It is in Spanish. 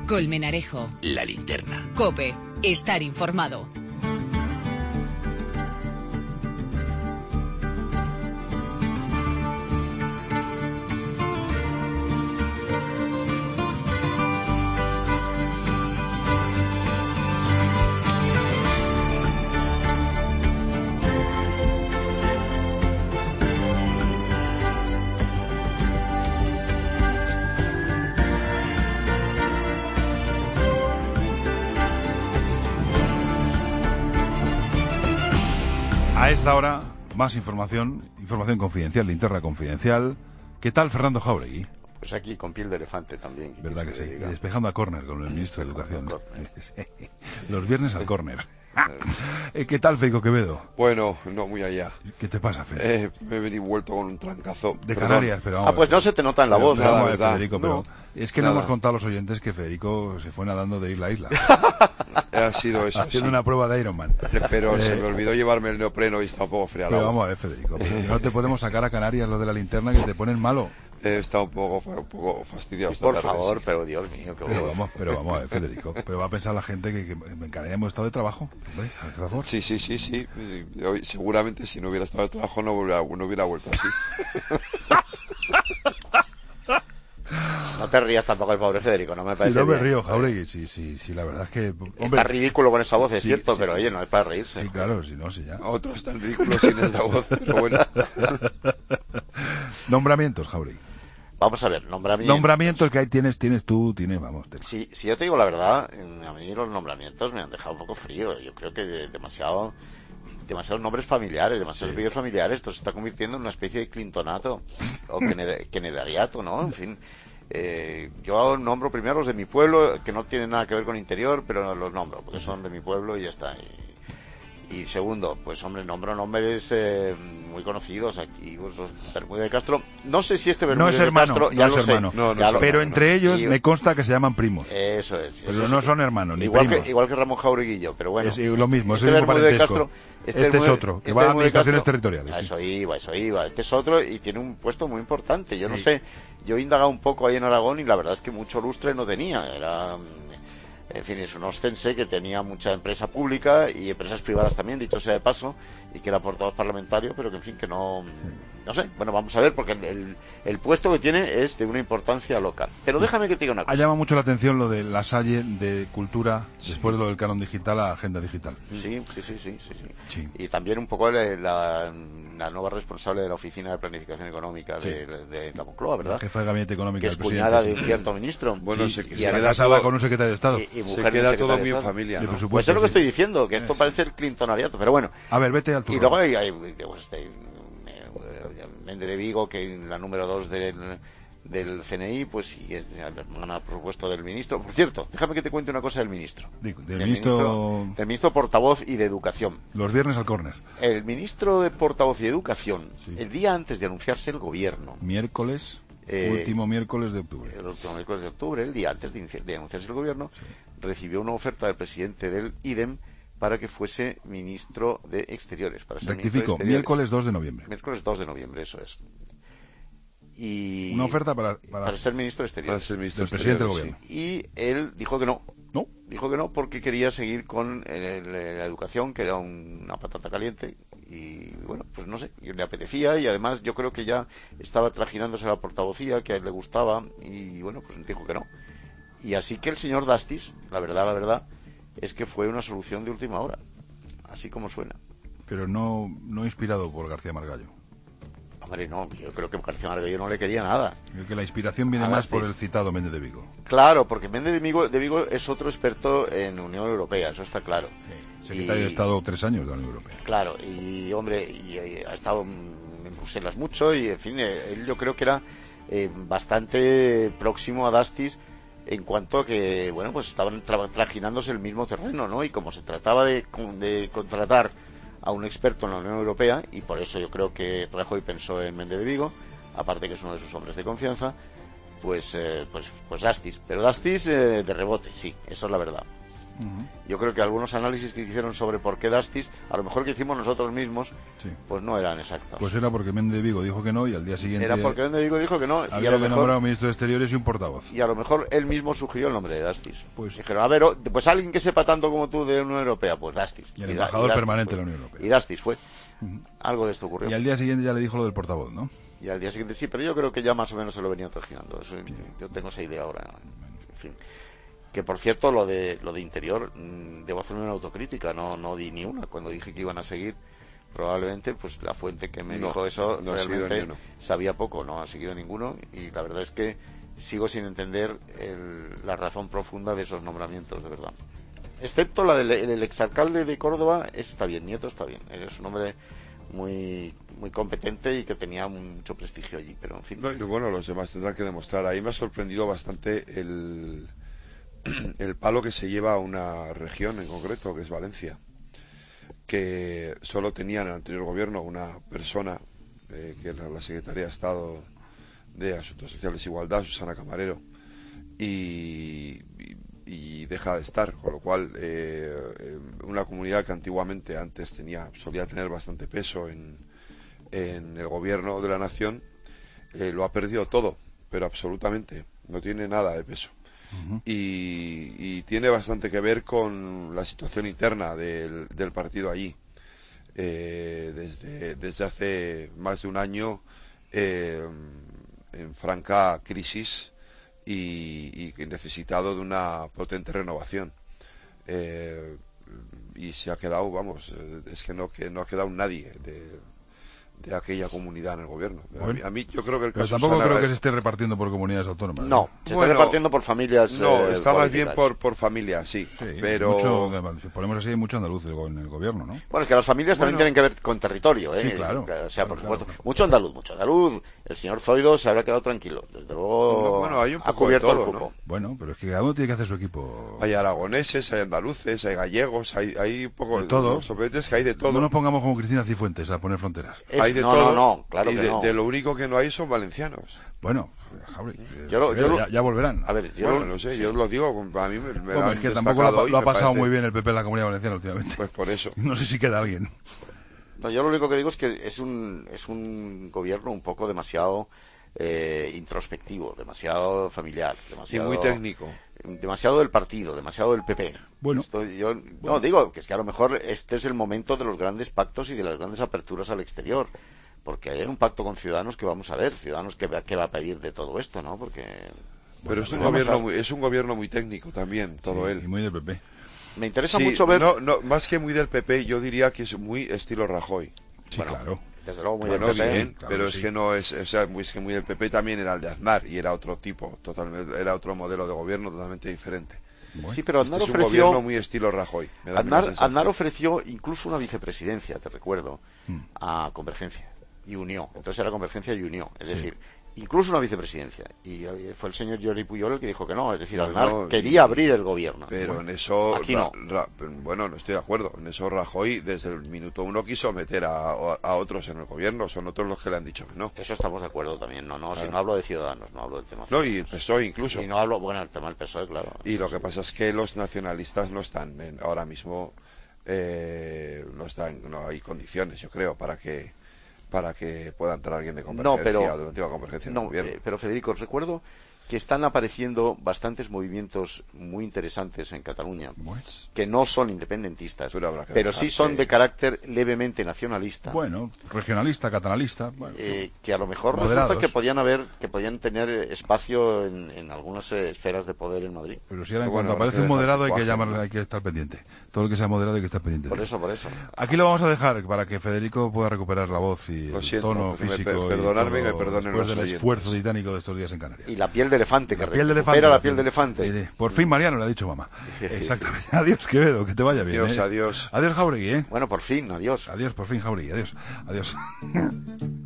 Colmenarejo. La Linterna. COPE. Estar informado. A esta hora, más información confidencial, linterna confidencial. ¿Qué tal, Fernando Jáuregui? Pues aquí con piel de elefante también. ¿Verdad que sí? Y despejando a córner con el ministro de Educación. Los viernes al córner. ¿Qué tal, Feico Quevedo? Bueno, no muy allá. ¿Qué te pasa, Federico? Me he venido vuelto con un trancazo. De Canarias, pero vamos. Pues no se te nota en la voz. Nada, verdad. Federico, pero es que no hemos contado a los oyentes que Federico se fue nadando de isla a isla. Ha sido eso, haciendo sí. una prueba de Ironman. Pero se me olvidó llevarme el neopreno y está un poco fría. Pero vamos a ver, Federico, no te podemos sacar a Canarias lo de la linterna que te ponen malo. Está un poco fastidiado. Por favor, pero Dios mío, qué pero vamos a ver, Federico. Pero va a pensar la gente que en Canarias hemos estado de trabajo. Hombre, por favor. Sí. Hoy, seguramente si no hubiera estado de trabajo no hubiera vuelto así. No te rías tampoco el pobre Federico, no me parece. Sí, no me bien. río, Jauregui, sí, la verdad es que... Hombre, está ridículo con esa voz, es sí, cierto, sí, pero oye, no es para reírse. Sí, claro, si no, sí ya. Otros están ridículos sin esa voz, pero bueno. Nombramientos, Jauregui. Vamos a ver, Nombramientos que ahí tienes tú, vamos. Si yo te digo la verdad, a mí los nombramientos me han dejado un poco frío. Yo creo que demasiados nombres familiares, demasiados vídeos familiares. Esto se está convirtiendo en una especie de clintonato o kenedariato, ¿no? En fin, yo nombro primero los de mi pueblo, que no tienen nada que ver con interior, pero los nombro, porque son de mi pueblo y ya está. Y segundo, pues hombre, nombro nombres muy conocidos aquí, pues los Bermúdez de Castro. No sé si este Bermúdez de Castro, ya lo sé. Pero entre ellos me consta que se llaman primos. Eso es. Pero no son hermanos, ni igual primos. Igual que Ramón Jaureguillo, pero bueno. Es lo mismo, este es el mismo Bermúdez de parentesco. Castro, Este es otro, que va a administraciones territoriales. Eso iba. Este es otro y tiene un puesto muy importante. Yo no sé, yo he indagado un poco ahí en Aragón y la verdad es que mucho lustre no tenía. En fin, es un ostense que tenía mucha empresa pública y empresas privadas también, dicho sea de paso, y que era portavoz parlamentario, pero que en fin, que no sé. Bueno, vamos a ver, porque el puesto que tiene es de una importancia local. Pero déjame que te diga una cosa. Ha llamado mucho la atención lo de la Salle de Cultura, después de lo del canon digital a Agenda Digital. Sí. Y también un poco la nueva responsable de la Oficina de Planificación Económica de la Moncloa, ¿verdad? La jefa de Gabinete Económico que del es presidente. cuñada de un cierto ministro. Bueno, se casaba con un secretario de Estado. Y se queda todo muy en familia, ¿no? Pues es lo que estoy diciendo, que esto parece el clintonariato, pero bueno. A ver, vete al turno. Y luego hay Méndez de Vigo, que es la número 2 del CNI, pues sí, es una propuesta del ministro. Por cierto, déjame que te cuente una cosa del ministro. Del ministro portavoz y de Educación. Los viernes al córner. El ministro de portavoz y de Educación, el día antes de anunciarse el gobierno. Último miércoles de octubre. El último miércoles de octubre, el día antes de anunciarse el gobierno, recibió una oferta del presidente del IDEM para que fuese ministro de Exteriores. Rectifico, miércoles 2 de noviembre. Miércoles 2 de noviembre, eso es. Y una oferta para ser ministro de Exteriores. Para ser ministro del presidente del gobierno. Y él dijo que no. ¿No? Dijo que no porque quería seguir con la educación, que era una patata caliente. Y bueno, pues no sé, le apetecía y además yo creo que ya estaba trajinándose la portavocía, que a él le gustaba, y bueno, pues dijo que no. Y así que el señor Dastis, la verdad, es que fue una solución de última hora, así como suena. Pero no inspirado por García Margallo. Hombre, no, yo creo que García Margallo no le quería nada. Creo que la inspiración viene más por el citado Méndez de Vigo. Claro, porque Méndez de Vigo es otro experto en Unión Europea, eso está claro. Secretario de Estado 3 años de la Unión Europea. Claro, y hombre, ha estado en Bruselas mucho y en fin, él yo creo que era bastante próximo a Dastis en cuanto a que, bueno, pues estaban trajinándose el mismo terreno, ¿no? Y como se trataba de contratar a un experto en la Unión Europea, y por eso yo creo que Rajoy pensó en Méndez de Vigo, aparte que es uno de sus hombres de confianza, pues Dastis. Pero Dastis de rebote, sí, eso es la verdad. Yo creo que algunos análisis que hicieron sobre por qué Dastis, a lo mejor que hicimos nosotros mismos, Sí. pues no eran exactos. Pues era porque Méndez Vigo dijo que no y al día siguiente Era porque Méndez Vigo dijo que no, y había a lo que mejor nombrar un ministro de Exteriores y un portavoz. y a lo mejor él mismo sugirió el nombre de Dastis. Pues- Dijeron, a ver, pues alguien que sepa tanto como tú de la Unión Europea, pues Dastis. Y el Da- embajador Dastis permanente fue. de la Unión Europea. Y Dastis fue. Algo de esto ocurrió. Y al día siguiente ya le dijo lo del portavoz, ¿no? Y al día siguiente sí, pero yo creo que ya más o menos se lo venían imaginando. Yo tengo esa idea ahora. En fin. Que por cierto, lo de Interior, debo hacerme una autocrítica. No di ni una. Cuando dije que iban a seguir, probablemente, pues la fuente que me No, dijo eso no ha seguido realmente ni uno. sabía poco. No ha seguido ninguno. Y la verdad es que sigo sin entender la razón profunda de esos nombramientos, de verdad. Excepto la del el exalcalde de Córdoba, está bien, Nieto está bien. Es un hombre muy muy competente y que tenía mucho prestigio allí, pero en fin. No, y bueno, los demás tendrán que demostrar. Ahí me ha sorprendido bastante el palo que se lleva a una región en concreto, que es Valencia, que solo tenía en el anterior gobierno una persona, que era la secretaria de Estado de Asuntos Sociales e Igualdad, Susana Camarero, y deja de estar, con lo cual una comunidad que antiguamente antes solía tener bastante peso en el gobierno de la nación, lo ha perdido todo, pero absolutamente, no tiene nada de peso. Y tiene bastante que ver con la situación interna del partido allí. Desde hace más de un año en franca crisis y necesitado de una potente renovación. Y se ha quedado, vamos, es que no ha quedado nadie de aquella comunidad en el gobierno. Bueno, a mí yo creo que el Pero caso tampoco Susana creo que se esté repartiendo por comunidades autónomas. No, se Bueno, está repartiendo por familias. No, está más bien políticas. por familia, sí. Sí, pero si ponemos así, hay mucho andaluz en el gobierno, ¿no? Bueno, es que las familias también Bueno. tienen que ver con territorio, ¿eh? Sí, claro. O sea, por Claro, supuesto. claro. Mucho andaluz. El señor Zoido se habrá quedado tranquilo. Desde luego Bueno, hay un ha poco de cubierto todo, el cupo. ¿no? Bueno, pero es que cada uno tiene que hacer su equipo. hay aragoneses, hay andaluces, hay gallegos, hay un poco De todo. Los sorprendentes que hay de todo. No nos pongamos como Cristina Cifuentes a poner fronteras. Hay de no, todo. no, claro y que de, no. de lo único que no hay son valencianos. Bueno, Jauri, Yo ya volverán. A ver, yo Bueno, no sé, yo lo digo, a mí me Hombre, lo es han que tampoco destacado hoy, lo ha me pasado parece- muy bien el PP en la Comunidad Valenciana últimamente. Pues por eso. No sé si queda alguien. No, yo lo único que digo es que es un gobierno un poco demasiado introspectivo, demasiado familiar, Y demasiado muy técnico. demasiado del partido, demasiado del PP. Bueno. No, digo que es que a lo mejor este es el momento de los grandes pactos y de las grandes aperturas al exterior, porque hay un pacto con Ciudadanos que vamos a ver, Ciudadanos que va a pedir de todo esto, ¿no? Porque Pero es un vamos gobierno a- es un gobierno muy técnico también, todo Sí, él. Y muy del PP. me interesa Sí, mucho ver, no, más que muy del PP, yo diría que es muy estilo Rajoy. Sí, Bueno, claro. desde luego muy Bueno, del PP. bien, claro pero que es sí. que no es, o sea, es que muy del PP también era el de Aznar y era otro tipo, totalmente, era otro modelo de gobierno totalmente diferente. Bueno. Sí, pero Este Aznar es un gobierno ofreció, muy estilo Rajoy. me da a mí la Aznar, sensación. Aznar ofreció incluso una vicepresidencia, te recuerdo, Mm. a Convergencia y Unió. Entonces era Convergencia y Unió, es decir, incluso una vicepresidencia. Y fue el señor Jordi Puyol el que dijo que no, es decir, Bueno, Aznar quería abrir el gobierno. Pero Bueno, en eso, aquí no. bueno, no estoy de acuerdo. En eso Rajoy desde el minuto uno quiso meter a otros en el gobierno. Son otros los que le han dicho que no. Eso estamos de acuerdo también. Si Claro. no hablo de Ciudadanos, no hablo del tema. No, y el PSOE incluso. Y no hablo, bueno, el tema del PSOE, claro. Y lo que pasa es que los nacionalistas no están ahora mismo, no hay condiciones, yo creo, para que pueda entrar alguien de Convergencia, pero- de la antigua Convergencia en el No, gobierno. pero Federico, os recuerdo que están apareciendo bastantes movimientos muy interesantes en Cataluña, Bueno. que no son independentistas, Pero habrá que pero sí dejarse- son de carácter levemente nacionalista. Bueno, regionalista, catalanista. Bueno, Que a lo mejor Moderados. resulta que podían tener espacio en algunas esferas de poder en Madrid. pero si ahora Bueno, cuando habrá aparece que un dejar moderado que hay que cuajen, llamar, ¿no? hay que estar pendiente. Todo lo que sea moderado hay que estar pendiente. Por eso. Aquí lo vamos a dejar para que Federico pueda recuperar la voz y Lo el siento, tono que me físico. y perdonadme y me todo perdonen después los del oyentes. esfuerzo titánico de estos días en Canarias. Y la piel de elefante, que La piel de recupera la piel de elefante. Por fin Mariano le ha dicho mamá. Exactamente. Adiós, Quevedo, que te vaya bien. Adiós, adiós. Adiós, Jauregui, ¿eh? Bueno, por fin, adiós. Adiós, por fin, Jauregui. Adiós. Adiós.